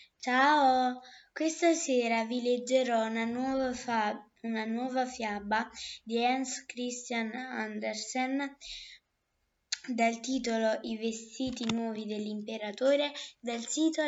Ciao, questa sera vi leggerò una nuova fiaba di Hans Christian Andersen dal titolo I vestiti nuovi dell'imperatore dal sito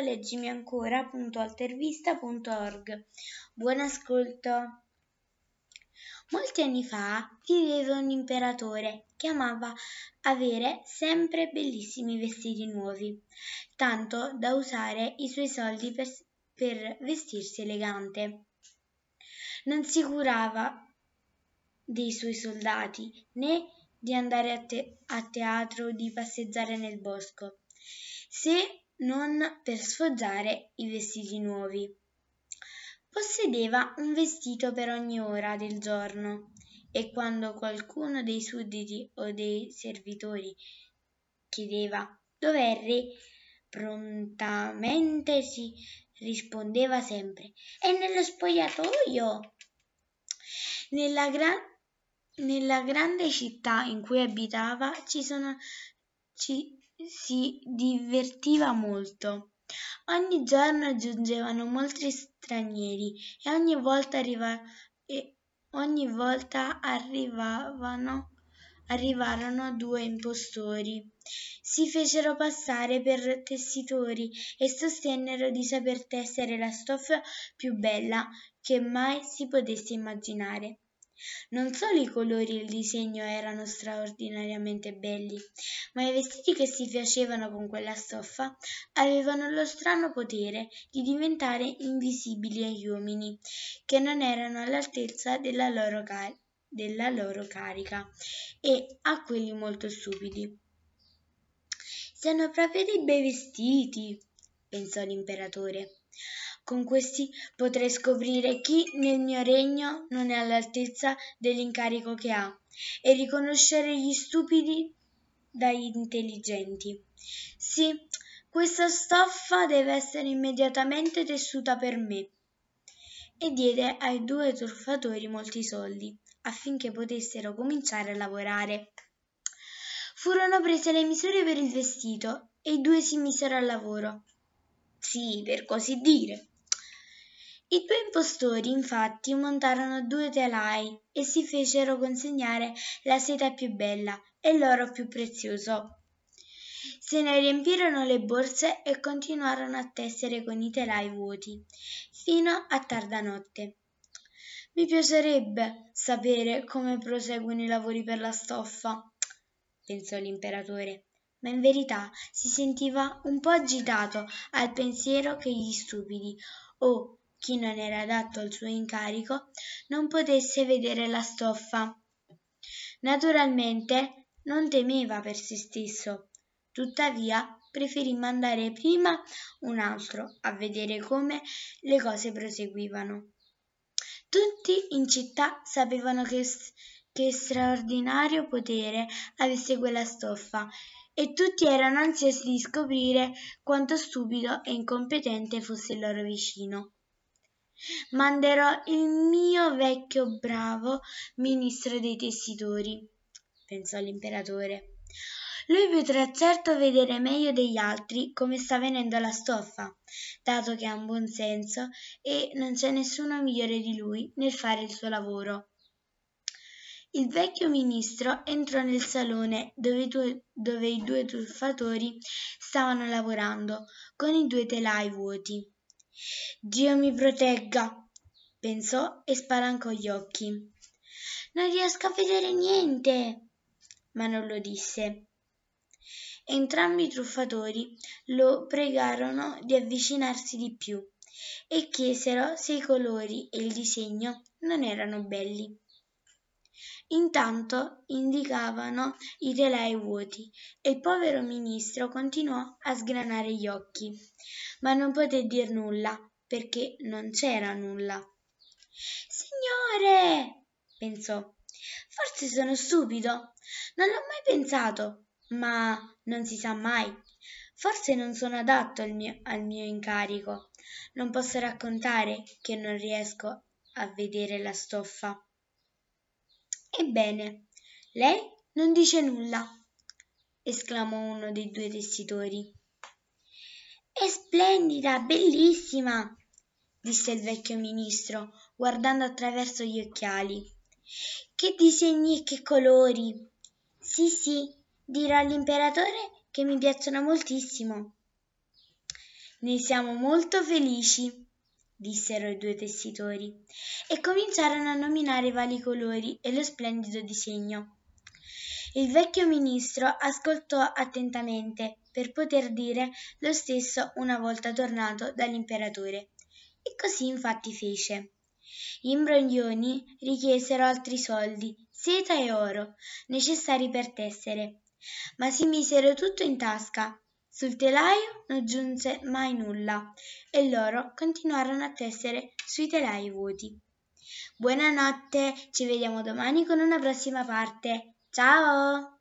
leggimiancora.altervista.org. Buon ascolto! Molti anni fa viveva un imperatore che amava avere sempre bellissimi vestiti nuovi, tanto da usare i suoi soldi per vestirsi elegante. Non si curava dei suoi soldati né di andare a teatro o di passeggiare nel bosco, se non per sfoggiare i vestiti nuovi. Possedeva un vestito per ogni ora del giorno e quando qualcuno dei sudditi o dei servitori chiedeva dov'è il re, prontamente si rispondeva sempre: è nello spogliatoio. Nella grande città in cui abitava si divertiva molto. Ogni giorno giungevano molti stranieri e ogni volta arrivarono due impostori. Si fecero passare per tessitori e sostennero di saper tessere la stoffa più bella che mai si potesse immaginare. Non solo i colori e il disegno erano straordinariamente belli, ma i vestiti che si facevano con quella stoffa avevano lo strano potere di diventare invisibili agli uomini, che non erano all'altezza della loro carica, e a quelli molto stupidi. Sono proprio dei bei vestiti, pensò l'imperatore. Con questi potrei scoprire chi nel mio regno non è all'altezza dell'incarico che ha e riconoscere gli stupidi dagli intelligenti. Sì, questa stoffa deve essere immediatamente tessuta per me. E diede ai due truffatori molti soldi affinché potessero cominciare a lavorare. Furono prese le misure per il vestito e i due si misero al lavoro. Sì, per così dire. I due impostori infatti montarono due telai e si fecero consegnare la seta più bella e l'oro più prezioso. Se ne riempirono le borse e continuarono a tessere con i telai vuoti, fino a tarda notte. Mi piacerebbe sapere come proseguono i lavori per la stoffa, pensò l'imperatore, ma in verità si sentiva un po' agitato al pensiero che gli stupidi, o chi non era adatto al suo incarico, non potesse vedere la stoffa. Naturalmente non temeva per se stesso, tuttavia preferì mandare prima un altro a vedere come le cose proseguivano. Tutti in città sapevano che straordinario potere avesse quella stoffa e tutti erano ansiosi di scoprire quanto stupido e incompetente fosse il loro vicino. Manderò il mio vecchio bravo ministro dei tessitori, pensò l'imperatore. Lui potrà certo vedere meglio degli altri come sta venendo la stoffa, dato che ha un buon senso e non c'è nessuno migliore di lui nel fare il suo lavoro. Il vecchio ministro entrò nel salone dove i due truffatori stavano lavorando con i due telai vuoti. Dio mi protegga, pensò e spalancò gli occhi. Non riesco a vedere niente, ma non lo disse. Entrambi i truffatori lo pregarono di avvicinarsi di più e chiesero se i colori e il disegno non erano belli. Intanto indicavano i telai vuoti e il povero ministro continuò a sgranare gli occhi, ma non poté dir nulla perché non c'era nulla. Signore, pensò, forse sono stupido, non l'ho mai pensato, ma non si sa mai. Forse non sono adatto al mio incarico. Non posso raccontare che non riesco a vedere la stoffa. Ebbene, lei non dice nulla, esclamò uno dei due tessitori. È splendida, bellissima, disse il vecchio ministro, guardando attraverso gli occhiali. Che disegni e che colori! Sì, sì, dirò all'imperatore che mi piacciono moltissimo. Ne siamo molto felici, dissero i due tessitori, e cominciarono a nominare i vari colori e lo splendido disegno. Il vecchio ministro ascoltò attentamente per poter dire lo stesso una volta tornato dall'imperatore. E così infatti fece. Gli imbroglioni richiesero altri soldi, seta e oro, necessari per tessere, ma si misero tutto in tasca. Sul telaio non giunse mai nulla e loro continuarono a tessere sui telai vuoti. Buonanotte, ci vediamo domani con una prossima parte. Ciao!